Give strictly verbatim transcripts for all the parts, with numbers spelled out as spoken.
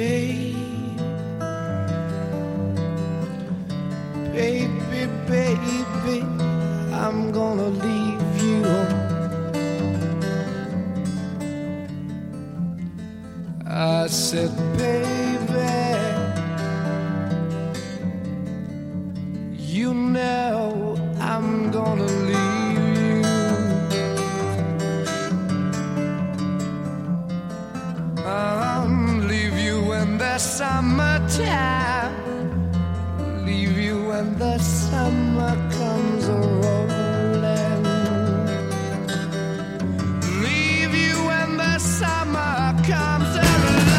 Baby, baby, I'm gonna leave you. I said, baby, you know I'm gonna leave you. I'll leave you in the summertime, leave you when the summer comes a-rolling, leave you when the summer comes along.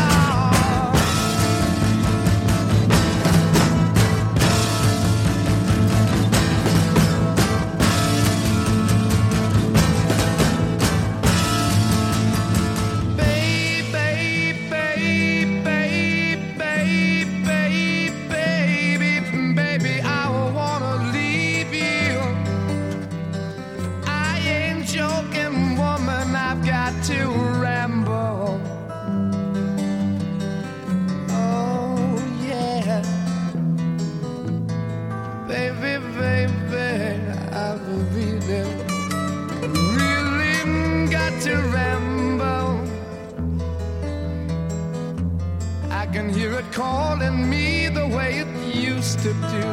To ramble, oh yeah, baby, baby, I really, really got to ramble. I can hear it calling me the way it used to do.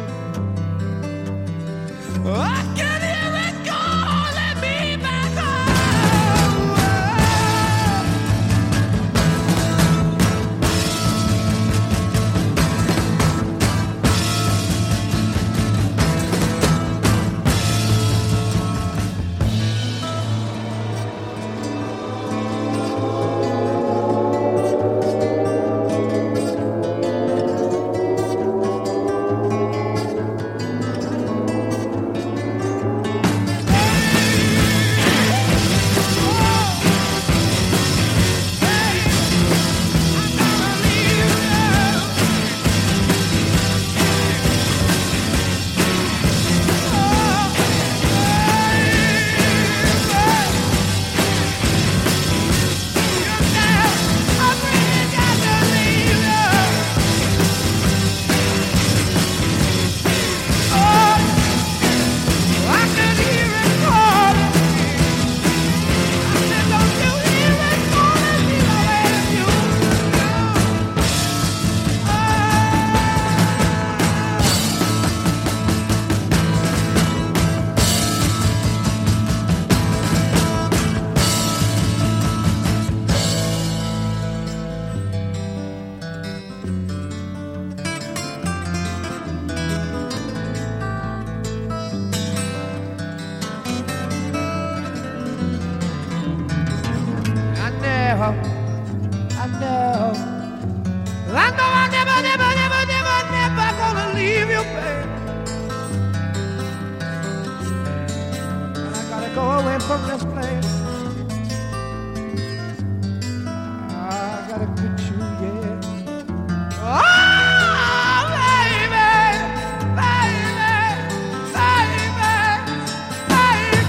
I can hear it calling me back home. I know, I know I never, never, never, never, never gonna leave you, babe. And I gotta go away from this place. I gotta quit you, yeah. Oh, baby, baby, baby, baby,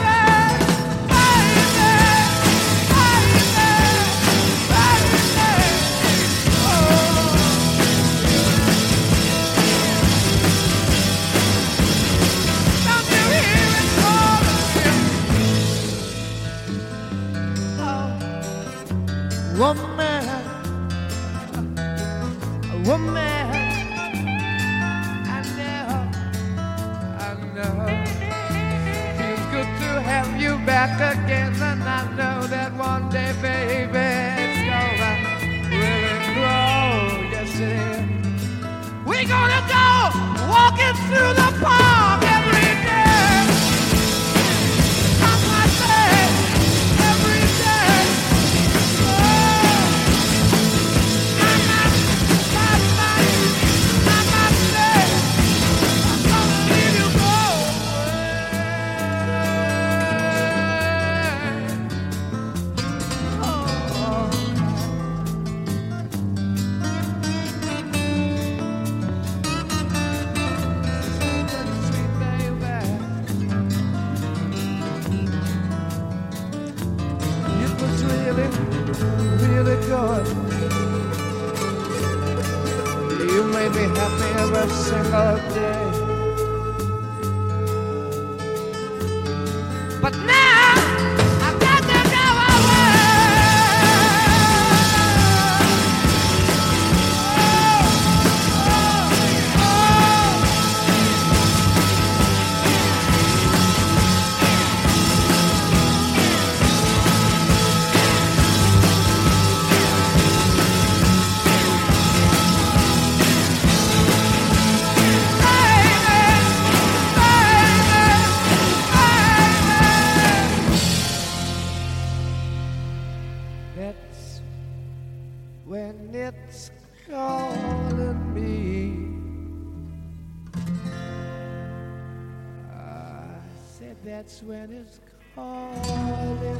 woman, woman, I know, I know. Feels good to have you back again, and I know that one day, baby, it's gonna really grow. Yes, it is. We're gonna go walking through the park every day. I say every day. Sweet baby happy every single day. But now I've got to go away. That's when it's calling me. I said that's when it's calling